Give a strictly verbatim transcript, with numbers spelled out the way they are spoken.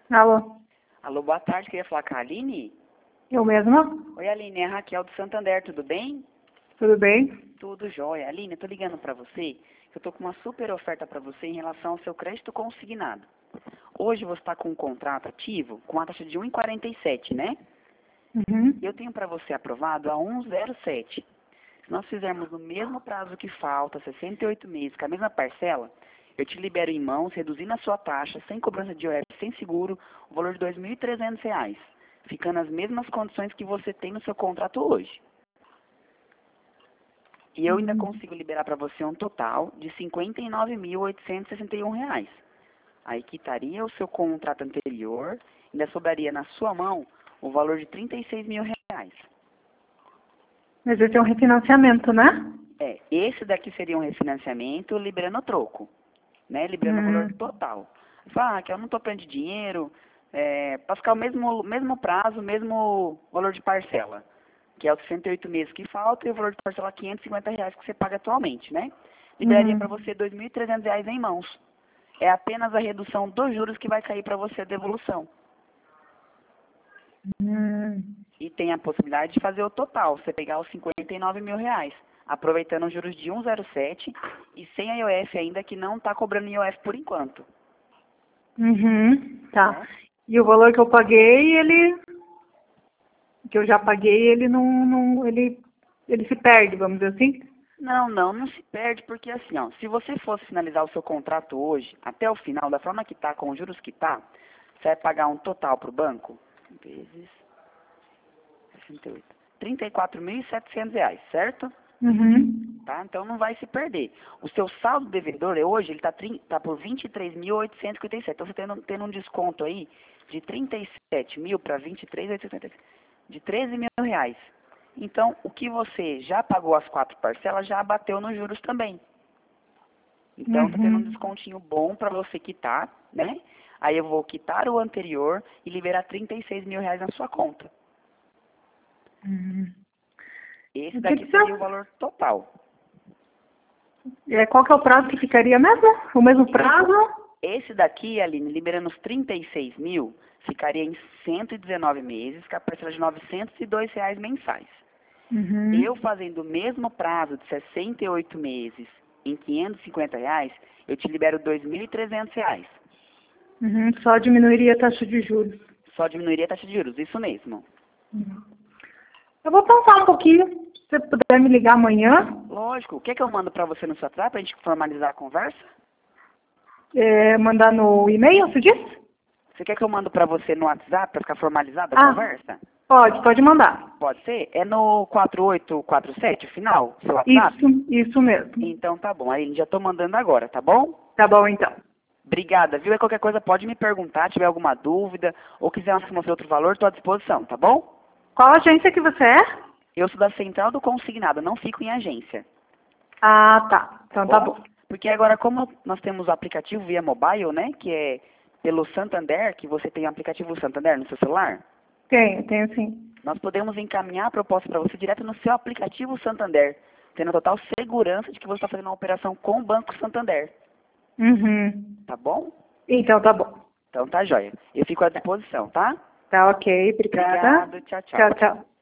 Alô? Alô, boa tarde, queria falar com a Aline? Eu mesma? Oi, Aline, é a Raquel do Santander, tudo bem? Tudo bem? Tudo jóia. Aline, eu tô ligando pra você, que eu tô com uma super oferta pra você em relação ao seu crédito consignado. Hoje você está com um contrato ativo com a taxa de um vírgula quarenta e sete, né? Uhum. Eu tenho para você aprovado a um vírgula zero sete. Se nós fizermos no mesmo prazo que falta, sessenta e oito meses, com a mesma parcela, eu te libero em mãos, reduzindo a sua taxa, sem cobrança de I O F, sem seguro, o valor de dois mil e trezentos reais, ficando as mesmas condições que você tem no seu contrato hoje. E eu ainda Hum. consigo liberar para você um total de cinquenta e nove mil oitocentos e sessenta e um reais. Aí quitaria o seu contrato anterior, ainda sobraria na sua mão o valor de trinta e seis mil reais. Mas esse é um refinanciamento, né? É, esse daqui seria um refinanciamento liberando o troco, né? Liberando o valor Hum. total. Fala, ah, que eu não estou precisando de dinheiro, é, para ficar o mesmo, mesmo prazo, mesmo valor de parcela, que é os sessenta e oito meses que falta e o valor de parcela quinhentos e cinquenta reais que você paga atualmente, né? Liberaria para Uhum. você dois mil e trezentos reais em mãos. É apenas a redução dos juros que vai cair para você a devolução. Hum. E tem a possibilidade de fazer o total, você pegar os cinquenta e nove mil reais, aproveitando os juros de um vírgula zero sete e sem a I O F ainda, que não está cobrando I O F por enquanto. Uhum. Tá. Né? E o valor que eu paguei, ele... que eu já paguei, ele não... não ele, ele se perde, vamos dizer assim? Não, não, não se perde, porque assim, ó, se você fosse finalizar o seu contrato hoje, até o final, da forma que está, com os juros que está, você vai pagar um total para o banco, vezes sessenta e oito, trinta e quatro mil e setecentos reais, certo? Uhum. Tá? Então não vai se perder. O seu saldo devedor é hoje, ele está tá por vinte e três mil oitocentos e cinquenta e sete. Então você tendo, tendo um desconto aí de trinta e sete mil para vinte e três mil oitocentos e cinquenta e sete, de treze mil reais. Então, o que você já pagou as quatro parcelas já abateu nos juros também. Então, está tendo um Uhum. descontinho bom para você quitar, né? Aí eu vou quitar o anterior e liberar trinta e seis mil reais na sua conta. Uhum. Esse O que daqui que seria o você... valor total. é, qual que é o prazo que ficaria mesmo? O mesmo prazo? Esse daqui, Aline, liberando os trinta e seis mil, ficaria em cento e dezenove meses, com a parcela de novecentos e dois reais mensais. Eu Uhum. fazendo o mesmo prazo de sessenta e oito meses em quinhentos e cinquenta reais, eu te libero dois mil e trezentos reais. Uhum. Só diminuiria a taxa de juros. Só diminuiria a taxa de juros, isso mesmo. Uhum. Eu vou pensar um pouquinho. Se você puder me ligar amanhã, Lógico. O que, é que eu mando para você no seu WhatsApp para a gente formalizar a conversa? é, mandar no e-mail, você disse? Você quer que eu mando para você no WhatsApp para ficar formalizada a Ah, conversa? pode, pode mandar. Pode ser? É no quatro oito quatro sete o final, seu Isso, WhatsApp? isso mesmo. Então tá bom. Aí já estou mandando agora, tá bom? Tá bom, então. Obrigada, viu? E qualquer coisa pode me perguntar, tiver alguma dúvida, ou quiser mostrar outro valor, estou à disposição, tá bom? Qual agência que você é? Eu sou da Central do Consignado, não fico em agência, Ah, tá. tá Então tá bom? bom. Porque agora, como nós temos o aplicativo via mobile, né, que é pelo Santander, que você tem o aplicativo Santander no seu celular, Tenho, tenho sim. nós podemos encaminhar a proposta para você direto no seu aplicativo Santander, tendo a total segurança de que você está fazendo uma operação com o Banco Santander, Uhum. tá bom? Então tá bom. Então tá jóia. Eu fico à disposição, tá? Tá ok, obrigada. Obrigado, tchau, tchau. Tchau, tchau.